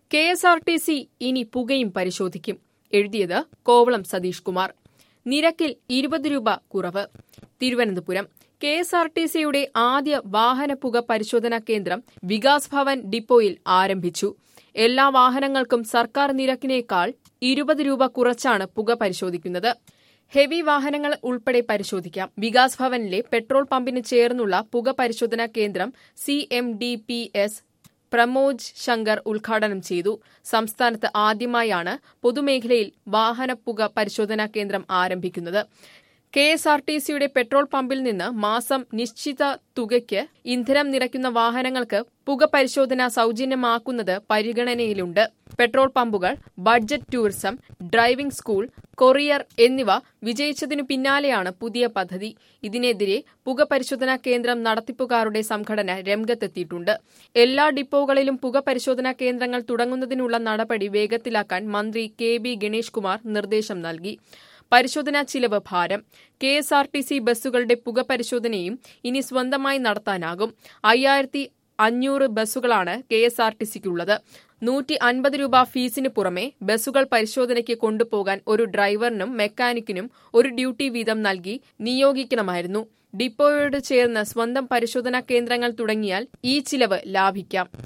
KSRTC ഇനി പുകയും പരിശോധിക്കും. എഴുതിയത് കോവളം സതീഷ് കുമാർ. നിരക്കിൽ 20 രൂപ കുറവ്. തിരുവനന്തപുരം. KSRTCയുടെ ആദ്യ വാഹന പുക പരിശോധനാ കേന്ദ്രം വികാസ് ഭവൻ ഡിപ്പോയിൽ ആരംഭിച്ചു. എല്ലാ വാഹനങ്ങൾക്കും സർക്കാർ നിരക്കിനേക്കാൾ 20 രൂപ കുറച്ചാണ് പുക പരിശോധിക്കുന്നത്. ഹെവി വാഹനങ്ങൾ ഉൾപ്പെടെ പരിശോധിക്കാം. വികാസ് ഭവനിലെ പെട്രോൾ പമ്പിന് ചേർന്നുള്ള പുക പരിശോധനാ കേന്ദ്രം CMDPS പ്രമോജ് ശങ്കർ ഉദ്ഘാടനം ചെയ്തു. സംസ്ഥാനത്ത് ആദ്യമായാണ് പൊതുമേഖലയിൽ വാഹന പുക പരിശോധനാ കേന്ദ്രം ആരംഭിക്കുന്നത്. KSRTCയുടെ പെട്രോൾ പമ്പിൽ നിന്ന് മാസം നിശ്ചിത തുകയ്ക്ക് ഇന്ധനം നിറയ്ക്കുന്ന വാഹനങ്ങൾക്ക് പുക പരിശോധന സൗജന്യമാക്കുന്നത് പരിഗണനയിലുണ്ട്. പെട്രോൾ പമ്പുകൾ, budget tourism, driving school, courier എന്നിവ വിജയിച്ചതിനു പിന്നാലെയാണ് പുതിയ പദ്ധതി. ഇതിനെതിരെ പുക പരിശോധനാ കേന്ദ്രം നടത്തിപ്പുകാരുടെ സംഘടന രംഗത്തെത്തിയിട്ടുണ്ട്. എല്ലാ ഡിപ്പോകളിലും പുക പരിശോധനാ കേന്ദ്രങ്ങൾ തുടങ്ങുന്നതിനുള്ള നടപടി വേഗത്തിലാക്കാൻ മന്ത്രി KB ഗണേഷ് കുമാർ നിർദ്ദേശം നൽകി. പരിശോധനാ ചിലവ് ഭാരം. KSRTC ബസ്സുകളുടെ പുക പരിശോധനയും ഇനി സ്വന്തമായി നടത്താനാകും. 5500 ബസ്സുകളാണ് KSRTCക്കുള്ളത്. 150 രൂപ ഫീസിന് പുറമെ ബസ്സുകൾ പരിശോധനയ്ക്ക് കൊണ്ടുപോകാൻ ഒരു ഡ്രൈവറിനും മെക്കാനിക്കിനും ഒരു ഡ്യൂട്ടി വീതം നൽകി നിയോഗിക്കണമായിരുന്നു. ഡിപ്പോയോട് ചേർന്ന് സ്വന്തം പരിശോധനാ കേന്ദ്രങ്ങൾ തുടങ്ങിയാൽ ഈ ചിലവ് ലാഭിക്കാം.